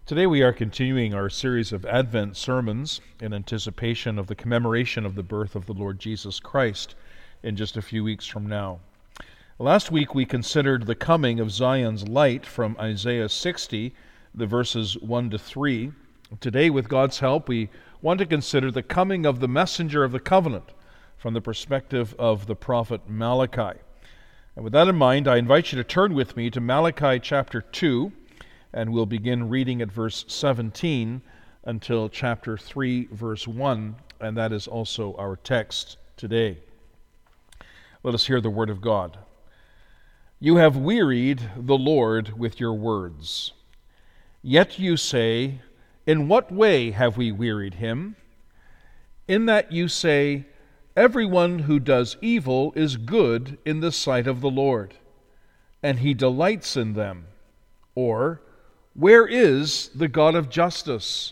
Today we are continuing our series of Advent sermons in anticipation of the commemoration of the birth of the Lord Jesus Christ in just a few weeks from now. Last week we considered the coming of Zion's light from Isaiah 60, the verses 1 to 3. Today, with God's help, we want to consider the coming of the messenger of the covenant from the perspective of the prophet Malachi. And with that in mind, I invite you to turn with me to Malachi chapter 2, and we'll begin reading at verse 17 until chapter 3, verse 1, and that is also our text today. Let us hear the word of God. You have wearied the Lord with your words. Yet you say, in what way have we wearied him? In that you say, everyone who does evil is good in the sight of the Lord, and he delights in them. Or, where is the God of justice?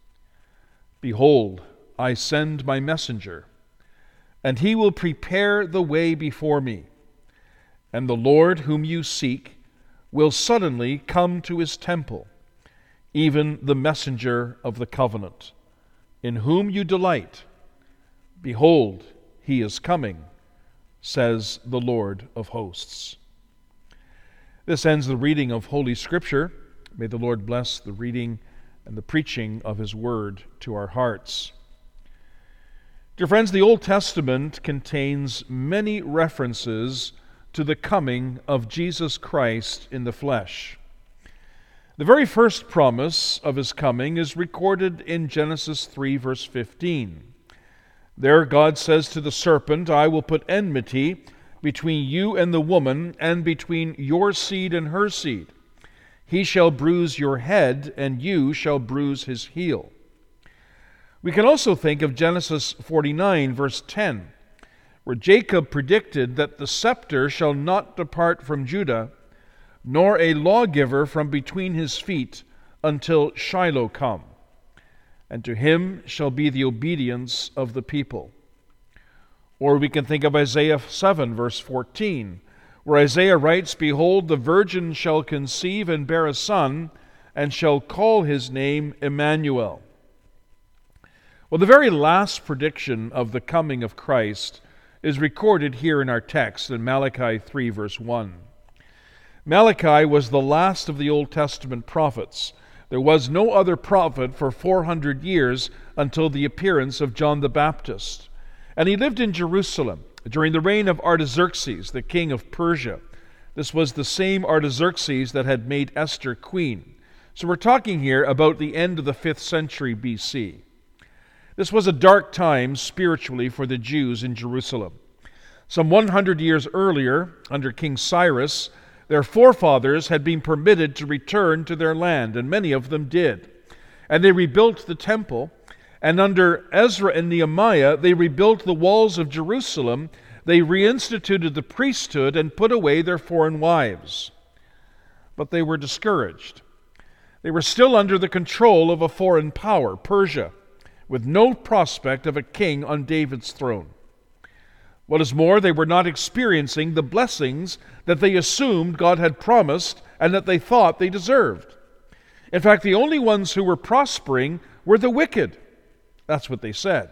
Behold, I send my messenger, and he will prepare the way before me. And the Lord whom you seek will suddenly come to his temple, even the messenger of the covenant, in whom you delight. Behold, he is coming, says the Lord of hosts. This ends the reading of Holy Scripture. May the Lord bless the reading and the preaching of his word to our hearts. Dear friends, the Old Testament contains many references to the coming of Jesus Christ in the flesh. The very first promise of his coming is recorded in Genesis 3, verse 15. There God says to the serpent, I will put enmity between you and the woman, and between your seed and her seed. He shall bruise your head, and you shall bruise his heel. We can also think of Genesis 49, verse 10, where Jacob predicted that the scepter shall not depart from Judah, nor a lawgiver from between his feet, until Shiloh come, and to him shall be the obedience of the people. Or we can think of Isaiah 7, verse 14, where Isaiah writes, Behold, the virgin shall conceive and bear a son, and shall call his name Emmanuel. Well, the very last prediction of the coming of Christ is recorded here in our text in Malachi 3, verse 1. Malachi was the last of the Old Testament prophets. There was no other prophet for 400 years until the appearance of John the Baptist. And he lived in Jerusalem during the reign of Artaxerxes, the king of Persia. This was the same Artaxerxes that had made Esther queen. So we're talking here about the end of the 5th century BC. This was a dark time spiritually for the Jews in Jerusalem. Some 100 years earlier, under King Cyrus, their forefathers had been permitted to return to their land, and many of them did. And they rebuilt the temple. And under Ezra and Nehemiah, they rebuilt the walls of Jerusalem. They reinstituted the priesthood and put away their foreign wives. But they were discouraged. They were still under the control of a foreign power, Persia, with no prospect of a king on David's throne. What is more, they were not experiencing the blessings that they assumed God had promised and that they thought they deserved. In fact, the only ones who were prospering were the wicked. That's what they said.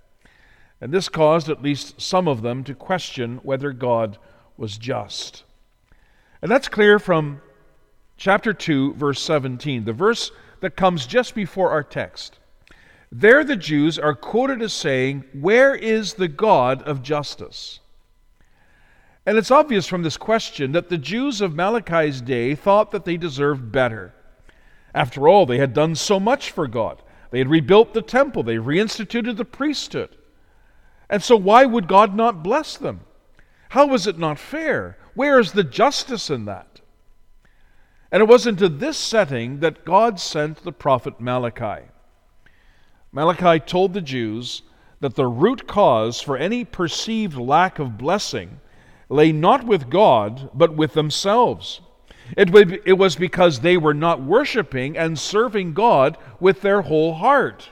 And this caused at least some of them to question whether God was just. And that's clear from chapter 2, verse 17, the verse that comes just before our text. There the Jews are quoted as saying, where is the God of justice? And it's obvious from this question that the Jews of Malachi's day thought that they deserved better. After all, they had done so much for God. They had rebuilt the temple. They reinstituted the priesthood. And so why would God not bless them? How was it not fair? Where is the justice in that? And it was into this setting that God sent the prophet Malachi. Malachi told the Jews that the root cause for any perceived lack of blessing lay not with God, but with themselves. It was because they were not worshiping and serving God with their whole heart.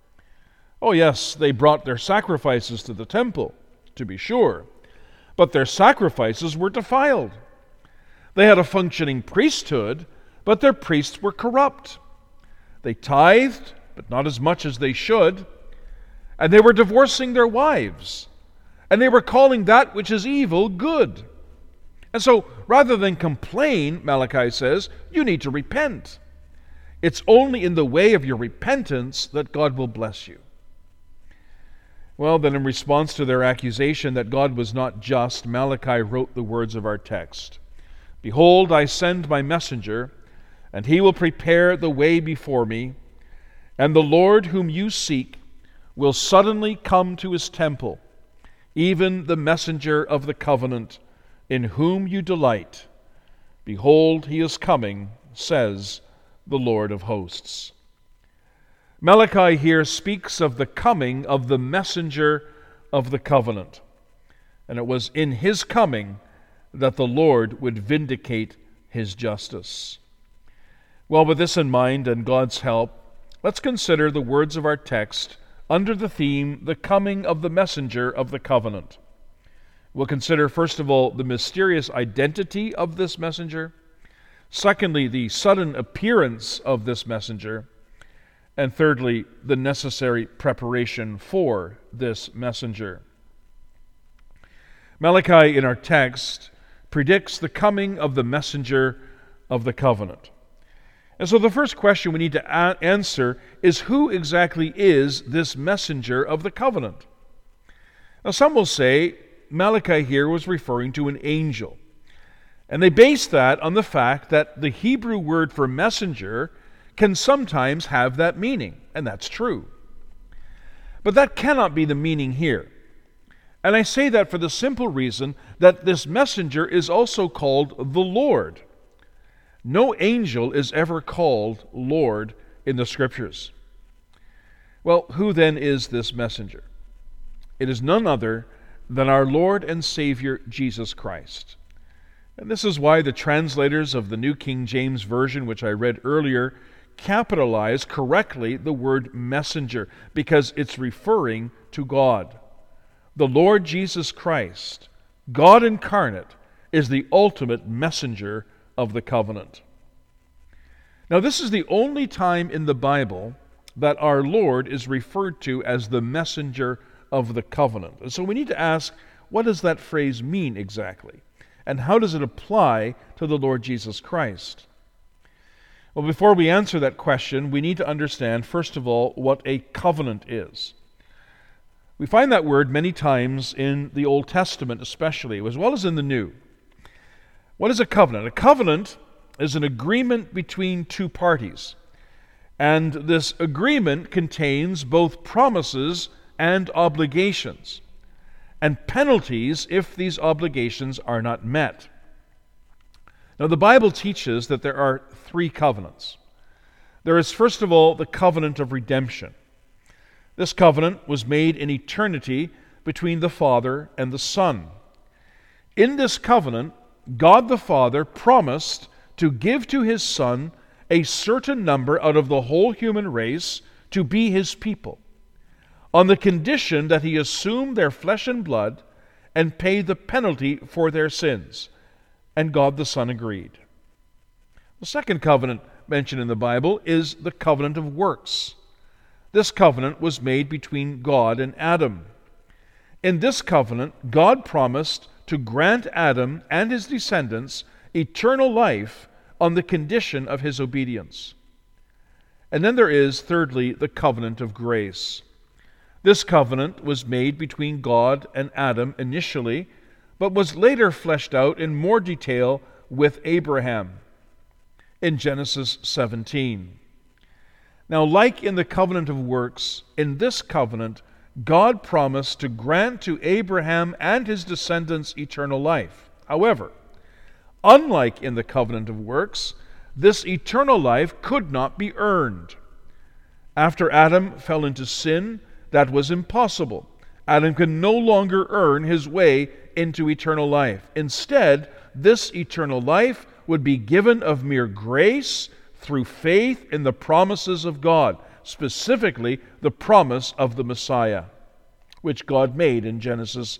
Oh yes, they brought their sacrifices to the temple, to be sure, but their sacrifices were defiled. They had a functioning priesthood, but their priests were corrupt. They tithed, but not as much as they should. And they were divorcing their wives. And they were calling that which is evil good. And so, rather than complain, Malachi says, you need to repent. It's only in the way of your repentance that God will bless you. Well, then, in response to their accusation that God was not just, Malachi wrote the words of our text. Behold, I send my messenger, and he will prepare the way before me, and the Lord whom you seek will suddenly come to his temple, even the messenger of the covenant, in whom you delight. Behold, he is coming, says the Lord of hosts. Malachi here speaks of the coming of the messenger of the covenant. And it was in his coming that the Lord would vindicate his justice. Well, with this in mind and God's help, let's consider the words of our text under the theme, the coming of the messenger of the covenant. We'll consider, first of all, the mysterious identity of this messenger. Secondly, the sudden appearance of this messenger. And thirdly, the necessary preparation for this messenger. Malachi, in our text, predicts the coming of the messenger of the covenant. And so the first question we need to answer is, who exactly is this messenger of the covenant? Now, some will say Malachi here was referring to an angel. And they base that on the fact that the Hebrew word for messenger can sometimes have that meaning, and that's true. But that cannot be the meaning here. And I say that for the simple reason that this messenger is also called the Lord. No angel is ever called Lord in the Scriptures. Well, who then is this messenger? It is none other than our Lord and Savior Jesus Christ. And this is why the translators of the New King James Version, which I read earlier, capitalize correctly the word messenger, because it's referring to God. The Lord Jesus Christ, God incarnate, is the ultimate messenger of the covenant. Now, this is the only time in the Bible that our Lord is referred to as the messenger of the covenant. And so we need to ask, what does that phrase mean exactly? And how does it apply to the Lord Jesus Christ? Well, before we answer that question, we need to understand, first of all, what a covenant is. We find that word many times in the Old Testament especially, as well as in the New. What is a covenant? A covenant is an agreement between two parties. And this agreement contains both promises and obligations, and penalties if these obligations are not met. Now, the Bible teaches that there are three covenants. There is, first of all, the covenant of redemption. This covenant was made in eternity between the Father and the Son. In this covenant, God the Father promised to give to His Son a certain number out of the whole human race to be His people, on the condition that He assume their flesh and blood and pay the penalty for their sins. And God the Son agreed. The second covenant mentioned in the Bible is the covenant of works. This covenant was made between God and Adam. In this covenant, God promised to grant Adam and his descendants eternal life on the condition of his obedience. And then there is, thirdly, the covenant of grace. This covenant was made between God and Adam initially, but was later fleshed out in more detail with Abraham in Genesis 17. Now, like in the covenant of works, in this covenant, God promised to grant to Abraham and his descendants eternal life. However, unlike in the covenant of works, this eternal life could not be earned. After Adam fell into sin, that was impossible. Adam could no longer earn his way into eternal life. Instead, this eternal life would be given of mere grace through faith in the promises of God, specifically the promise of the Messiah, which God made in Genesis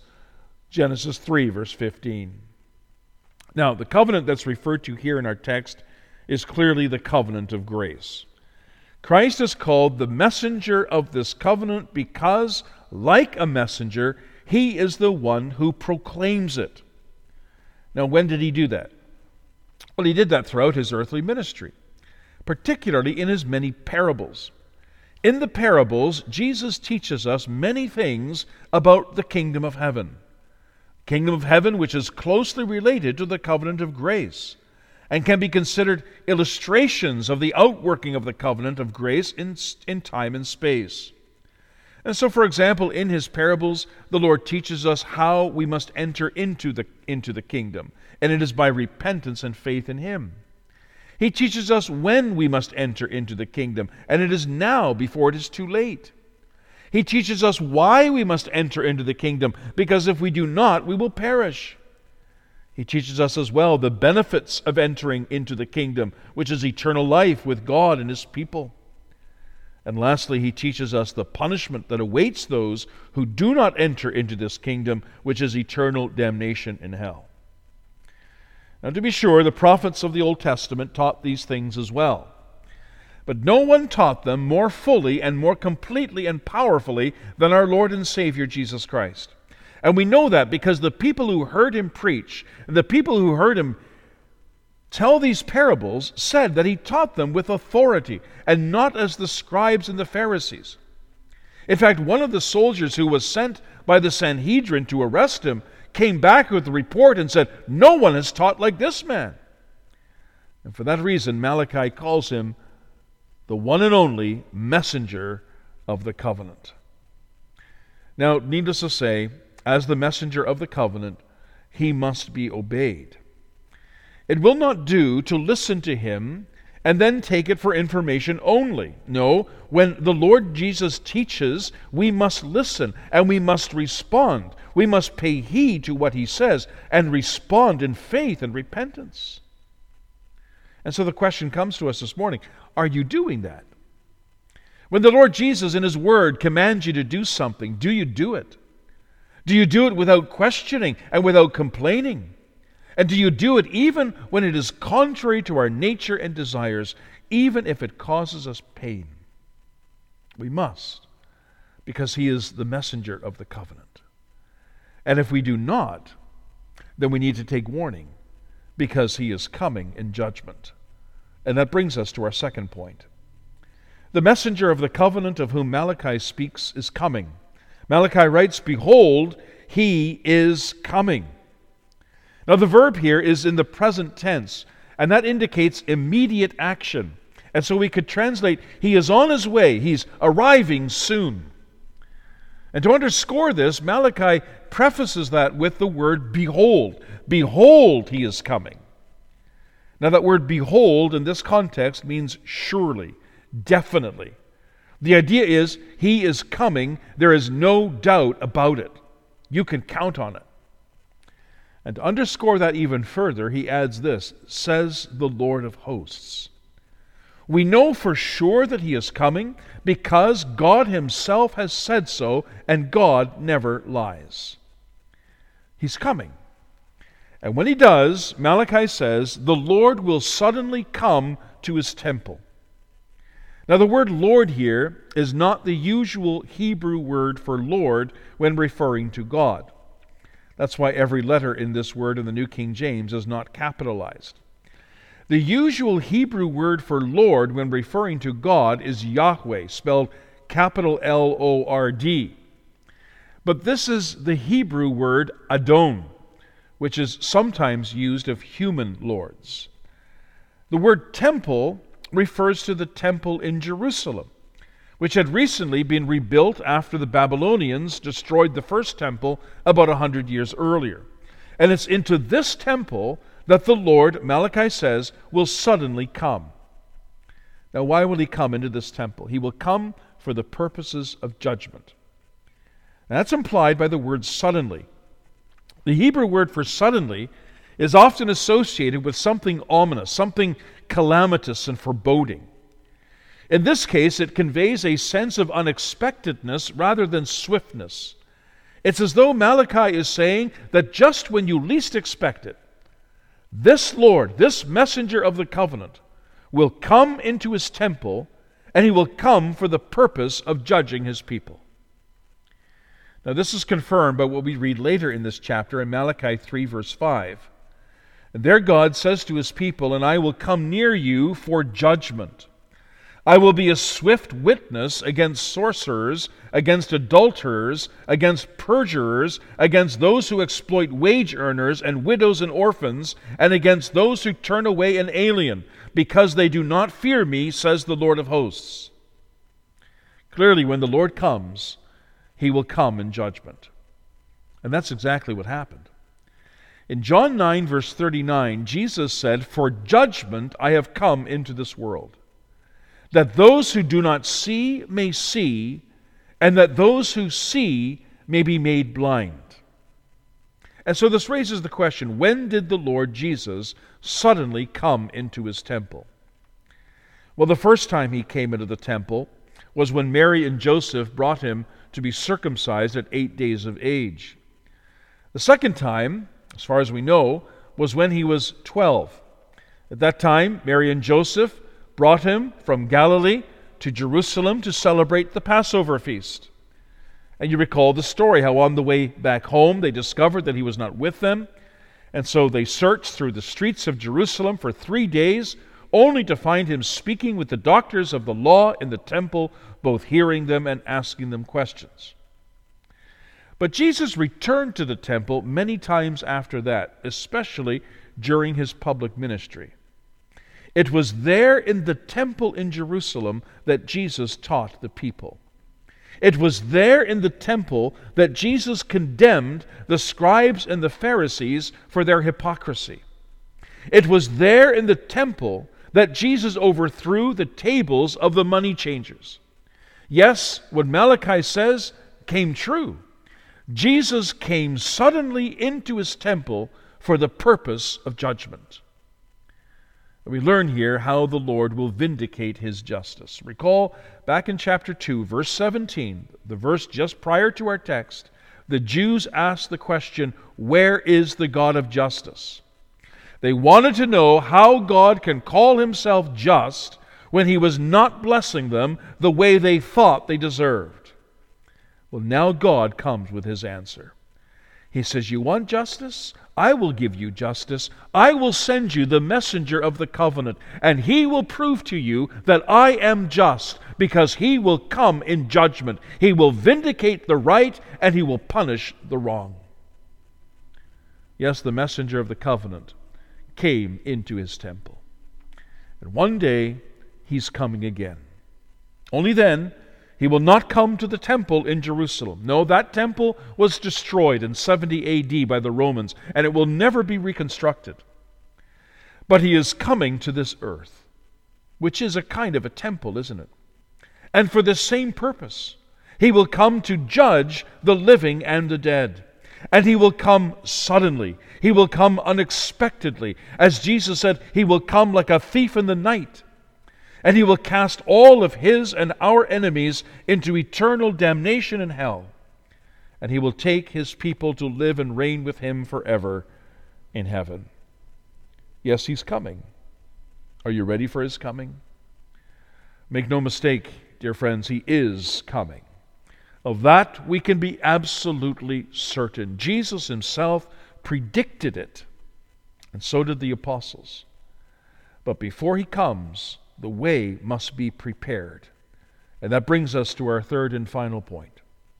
3, verse 15. Now, the covenant that's referred to here in our text is clearly the covenant of grace. Christ is called the messenger of this covenant because, like a messenger, he is the one who proclaims it. Now, when did he do that? Well, he did that throughout his earthly ministry, particularly in his many parables. In the parables, Jesus teaches us many things about the kingdom of heaven. Kingdom of heaven which is closely related to the covenant of grace and can be considered illustrations of the outworking of the covenant of grace in time and space. And so, for example, in his parables, the Lord teaches us how we must enter into the kingdom, and it is by repentance and faith in him. He teaches us when we must enter into the kingdom, and it is now before it is too late. He teaches us why we must enter into the kingdom, because if we do not, we will perish. He teaches us as well the benefits of entering into the kingdom, which is eternal life with God and his people. And lastly, he teaches us the punishment that awaits those who do not enter into this kingdom, which is eternal damnation in hell. Now, to be sure, the prophets of the Old Testament taught these things as well. But no one taught them more fully and more completely and powerfully than our Lord and Savior Jesus Christ. And we know that because the people who heard him preach, and the people who heard him tell these parables, said that he taught them with authority and not as the scribes and the Pharisees. In fact, one of the soldiers who was sent by the Sanhedrin to arrest him came back with a report and said, "No one has taught like this man." And for that reason, Malachi calls him the one and only messenger of the covenant. Now, needless to say, as the messenger of the covenant, he must be obeyed. It will not do to listen to him and then take it for information only. No, when the Lord Jesus teaches, we must listen and we must respond. We must pay heed to what he says and respond in faith and repentance. And so the question comes to us this morning, are you doing that? When the Lord Jesus in his word commands you to do something, do you do it? Do you do it without questioning and without complaining? And do you do it even when it is contrary to our nature and desires, even if it causes us pain? We must, because he is the messenger of the covenant. And if we do not, then we need to take warning, because he is coming in judgment. And that brings us to our second point. The messenger of the covenant of whom Malachi speaks is coming. Malachi writes, "Behold, he is coming." Now the verb here is in the present tense, and that indicates immediate action. And so we could translate, he is on his way, he's arriving soon. And to underscore this, Malachi prefaces that with the word behold. Behold, he is coming. Now that word behold in this context means surely, definitely. The idea is, he is coming, there is no doubt about it. You can count on it. And to underscore that even further, he adds this, says the Lord of hosts. We know for sure that he is coming because God himself has said so, and God never lies. He's coming. And when he does, Malachi says, the Lord will suddenly come to his temple. Now the word Lord here is not the usual Hebrew word for Lord when referring to God. That's why every letter in this word in the New King James is not capitalized. The usual Hebrew word for Lord when referring to God is Yahweh, spelled capital L-O-R-D. But this is the Hebrew word Adon, which is sometimes used of human lords. The word temple refers to the temple in Jerusalem, which had recently been rebuilt after the Babylonians destroyed the first temple about 100 years earlier. And it's into this temple that the Lord, Malachi says, will suddenly come. Now, why will he come into this temple? He will come for the purposes of judgment. Now, that's implied by the word suddenly. The Hebrew word for suddenly is often associated with something ominous, something calamitous and foreboding. In this case, it conveys a sense of unexpectedness rather than swiftness. It's as though Malachi is saying that just when you least expect it, this Lord, this messenger of the covenant, will come into his temple, and he will come for the purpose of judging his people. Now this is confirmed by what we read later in this chapter in Malachi 3 verse 5. And there God says to his people, "And I will come near you for judgment. I will be a swift witness against sorcerers, against adulterers, against perjurers, against those who exploit wage earners and widows and orphans, and against those who turn away an alien, because they do not fear me, says the Lord of hosts." Clearly, when the Lord comes, he will come in judgment. And that's exactly what happened. In John 9, verse 39, Jesus said, "For judgment I have come into this world, that those who do not see may see, and that those who see may be made blind." And so this raises the question, when did the Lord Jesus suddenly come into his temple? Well, the first time he came into the temple was when Mary and Joseph brought him to be circumcised at 8 days of age. The second time, as far as we know, was when he was 12. At that time, Mary and Joseph brought him from Galilee to Jerusalem to celebrate the Passover feast. And you recall the story, how on the way back home they discovered that he was not with them. And so they searched through the streets of Jerusalem for 3 days, only to find him speaking with the doctors of the law in the temple, both hearing them and asking them questions. But Jesus returned to the temple many times after that, especially during his public ministry. It was there in the temple in Jerusalem that Jesus taught the people. It was there in the temple that Jesus condemned the scribes and the Pharisees for their hypocrisy. It was there in the temple that Jesus overthrew the tables of the money changers. Yes, what Malachi says came true. Jesus came suddenly into his temple for the purpose of judgment. We learn here how the Lord will vindicate his justice. Recall back in chapter 2, verse 17, the verse just prior to our text, the Jews asked the question, "Where is the God of justice?" They wanted to know how God can call himself just when he was not blessing them the way they thought they deserved. Well, now God comes with his answer. He says, "You want justice? I will give you justice. I will send you the messenger of the covenant, and he will prove to you that I am just, because he will come in judgment. He will vindicate the right, and he will punish the wrong." Yes, the messenger of the covenant came into his temple. And one day, he's coming again. Only then, he will not come to the temple in Jerusalem. No, that temple was destroyed in 70 AD by the Romans, and it will never be reconstructed. But he is coming to this earth, which is a kind of a temple, isn't it? And for this same purpose, he will come to judge the living and the dead. And he will come suddenly. He will come unexpectedly. As Jesus said, he will come like a thief in the night. And he will cast all of his and our enemies into eternal damnation in hell. And he will take his people to live and reign with him forever in heaven. Yes, he's coming. Are you ready for his coming? Make no mistake, dear friends, he is coming. Of that we can be absolutely certain. Jesus himself predicted it, and so did the apostles. But before he comes, the way must be prepared. And that brings us to our third and final point.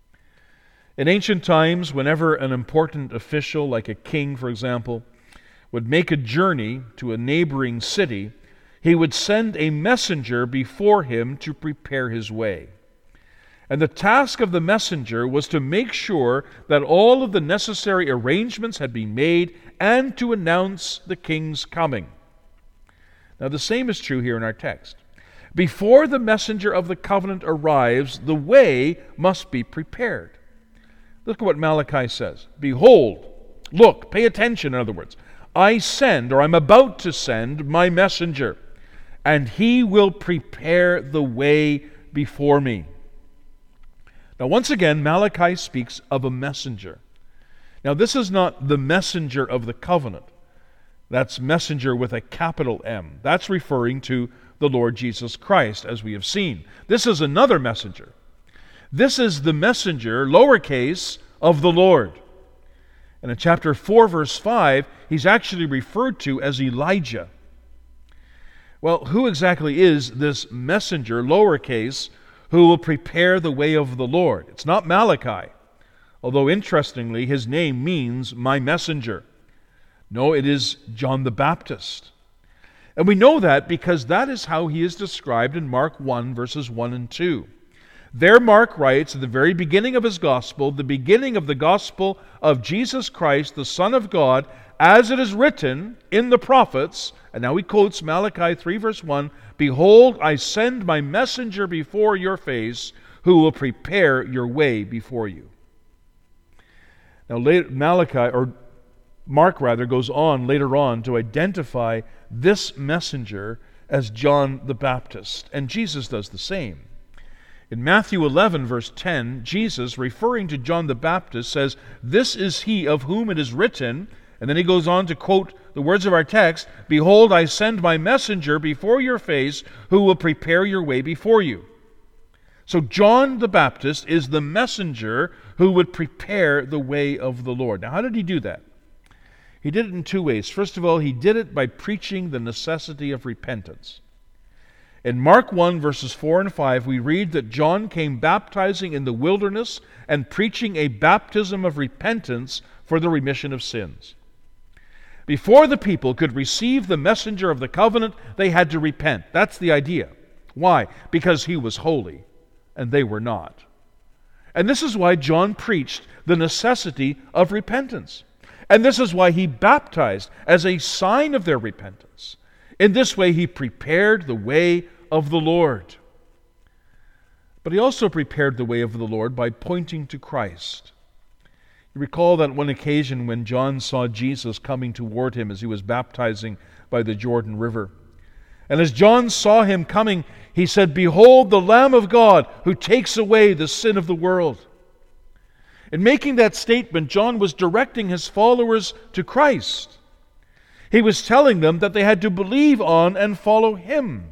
In ancient times, whenever an important official, like a king, for example, would make a journey to a neighboring city, he would send a messenger before him to prepare his way. And the task of the messenger was to make sure that all of the necessary arrangements had been made and to announce the king's coming. Now, the same is true here in our text. Before the messenger of the covenant arrives, the way must be prepared. Look at what Malachi says. Behold, look, pay attention, in other words. I send, or I'm about to send, my messenger, and he will prepare the way before me. Now, once again, Malachi speaks of a messenger. Now, this is not the messenger of the covenant. That's messenger with a capital M. That's referring to the Lord Jesus Christ, as we have seen. This is another messenger. This is the messenger, lowercase, of the Lord. And in chapter 4, verse 5, he's actually referred to as Elijah. Well, who exactly is this messenger, lowercase, who will prepare the way of the Lord? It's not Malachi, although interestingly, his name means my messenger. No, it is John the Baptist. And we know that because that is how he is described in Mark 1, verses 1 and 2. There Mark writes at the very beginning of his gospel, the beginning of the gospel of Jesus Christ, the Son of God, as it is written in the prophets, and now he quotes Malachi 3, verse 1, "Behold, I send my messenger before your face, who will prepare your way before you." Now Mark goes on later on to identify this messenger as John the Baptist, and Jesus does the same. In Matthew 11, verse 10, Jesus, referring to John the Baptist, says, "This is he of whom it is written," and then he goes on to quote the words of our text, "Behold, I send my messenger before your face, who will prepare your way before you." So John the Baptist is the messenger who would prepare the way of the Lord. Now, how did he do that? He did it in two ways. First of all, he did it by preaching the necessity of repentance. In Mark 1, verses 4 and 5, we read that John came baptizing in the wilderness and preaching a baptism of repentance for the remission of sins. Before the people could receive the messenger of the covenant, they had to repent. That's the idea. Why? Because he was holy, and they were not. And this is why John preached the necessity of repentance. And this is why he baptized as a sign of their repentance. In this way, he prepared the way of the Lord. But he also prepared the way of the Lord by pointing to Christ. You recall that one occasion when John saw Jesus coming toward him as he was baptizing by the Jordan River. And as John saw him coming, he said, "Behold the Lamb of God who takes away the sin of the world." In making that statement, John was directing his followers to Christ. He was telling them that they had to believe on and follow him.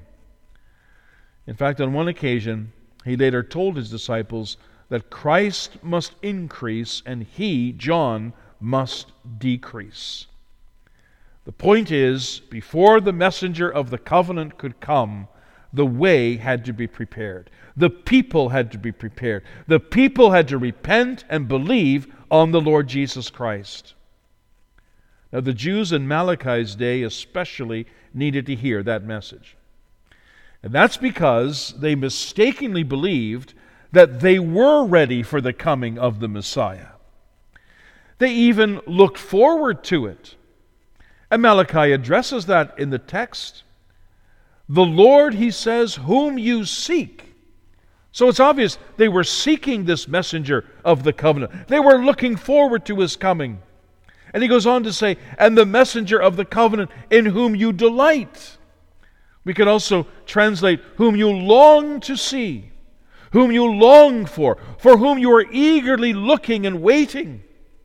In fact, on one occasion, he later told his disciples that Christ must increase and he, John, must decrease. The point is, before the messenger of the covenant could come, the way had to be prepared. The people had to be prepared. The people had to repent and believe on the Lord Jesus Christ. Now, the Jews in Malachi's day especially needed to hear that message. And that's because they mistakenly believed that they were ready for the coming of the Messiah. They even looked forward to it. And Malachi addresses that in the text. "The Lord," he says, "whom you seek." So it's obvious they were seeking this messenger of the covenant. They were looking forward to his coming. And he goes on to say, "And the messenger of the covenant in whom you delight." We could also translate, "whom you long to see," whom you long for whom you are eagerly looking and waiting.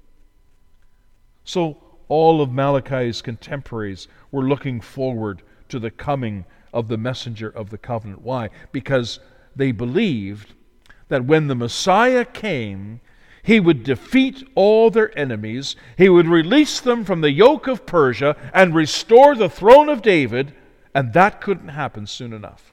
So all of Malachi's contemporaries were looking forward to the coming of the messenger of the covenant. Why? Because they believed that when the Messiah came, he would defeat all their enemies, he would release them from the yoke of Persia and restore the throne of David, and that couldn't happen soon enough.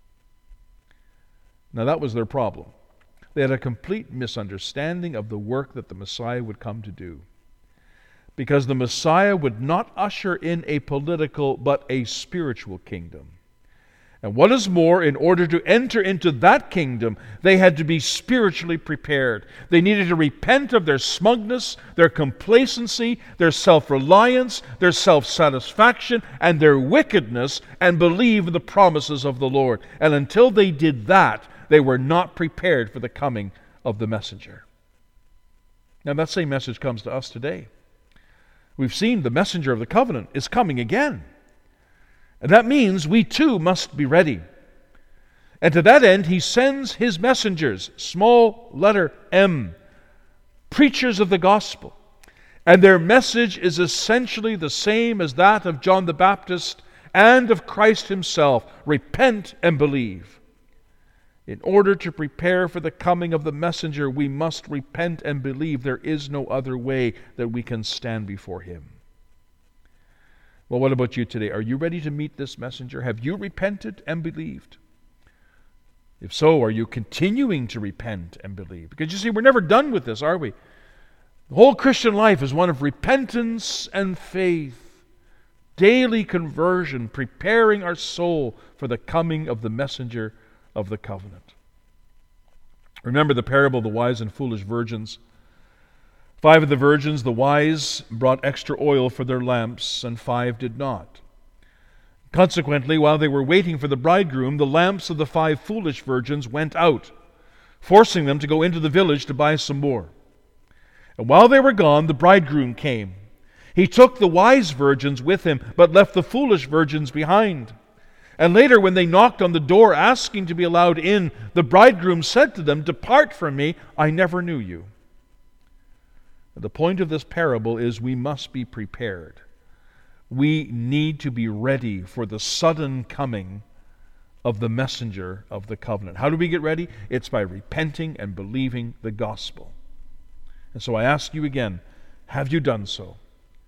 Now that was their problem. They had a complete misunderstanding of the work that the Messiah would come to do. Because the Messiah would not usher in a political but a spiritual kingdom. And what is more, in order to enter into that kingdom, they had to be spiritually prepared. They needed to repent of their smugness, their complacency, their self-reliance, their self-satisfaction, and their wickedness, and believe in the promises of the Lord. And until they did that, they were not prepared for the coming of the messenger. Now that same message comes to us today. We've seen the messenger of the covenant is coming again. And that means we too must be ready. And to that end, he sends his messengers, small letter M, preachers of the gospel. And their message is essentially the same as that of John the Baptist and of Christ himself. Repent and believe. In order to prepare for the coming of the messenger, we must repent and believe. There is no other way that we can stand before him. Well, what about you today? Are you ready to meet this messenger? Have you repented and believed? If so, are you continuing to repent and believe? Because you see, we're never done with this, are we? The whole Christian life is one of repentance and faith, daily conversion, preparing our soul for the coming of the messenger of the covenant. Remember the parable of the wise and foolish virgins. 5 of the virgins, the wise, brought extra oil for their lamps, and 5 did not. Consequently, while they were waiting for the bridegroom, the lamps of the 5 foolish virgins went out, forcing them to go into the village to buy some more. And while they were gone, the bridegroom came. He took the wise virgins with him, but left the foolish virgins behind. And later, when they knocked on the door asking to be allowed in, the bridegroom said to them, "Depart from me, I never knew you." The point of this parable is we must be prepared. We need to be ready for the sudden coming of the messenger of the covenant. How do we get ready? It's by repenting and believing the gospel. And so I ask you again, have you done so?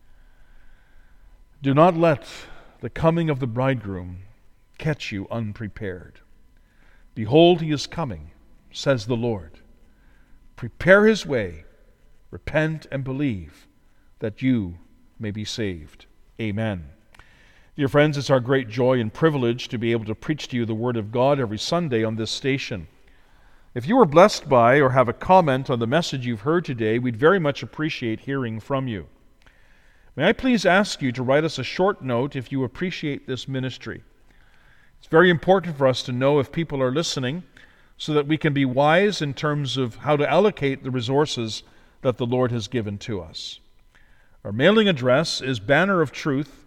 Do not let the coming of the bridegroom catch you unprepared. Behold, he is coming, says the Lord. Prepare his way, repent and believe, that you may be saved. Amen. Dear friends, it's our great joy and privilege to be able to preach to you the Word of God every Sunday on this station. If you were blessed by or have a comment on the message you've heard today, we'd very much appreciate hearing from you. May I please ask you to write us a short note if you appreciate this ministry. It's very important for us to know if people are listening so that we can be wise in terms of how to allocate the resources that the Lord has given to us. Our mailing address is Banner of Truth,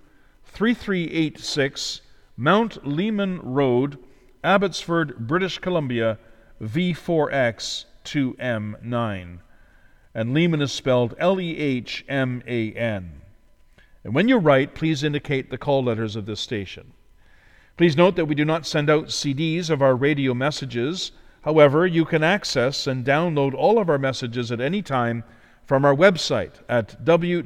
3386 Mount Lehman Road, Abbotsford, British Columbia, V4X 2M9. And Lehman is spelled Lehman. And when you write, please indicate the call letters of this station. Please note that we do not send out CDs of our radio messages. However, you can access and download all of our messages at any time from our website at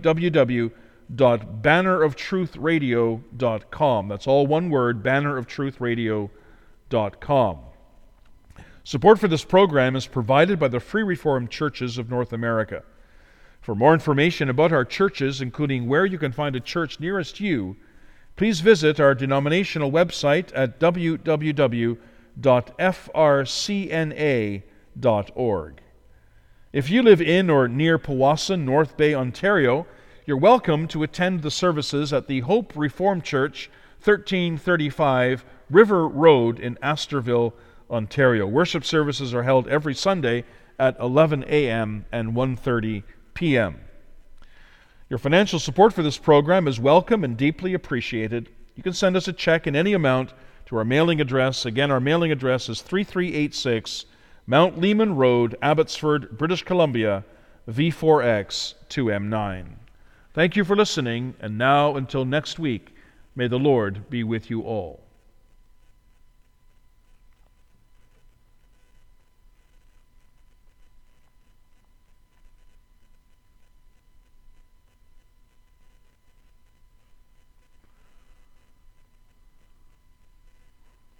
www.banneroftruthradio.com. That's all one word, banneroftruthradio.com. Support for this program is provided by the Free Reformed Churches of North America. For more information about our churches, including where you can find a church nearest you, please visit our denominational website at www.frcna.org. If you live in or near Powassan, North Bay, Ontario, you're welcome to attend the services at the Hope Reformed Church, 1335 River Road in Astorville, Ontario. Worship services are held every Sunday at 11 a.m. and 1:30 p.m. Your financial support for this program is welcome and deeply appreciated. You can send us a check in any amount to our mailing address. Again, our mailing address is 3386 Mount Lehman Road, Abbotsford, British Columbia, V4X 2M9. Thank you for listening, and now until next week, may the Lord be with you all.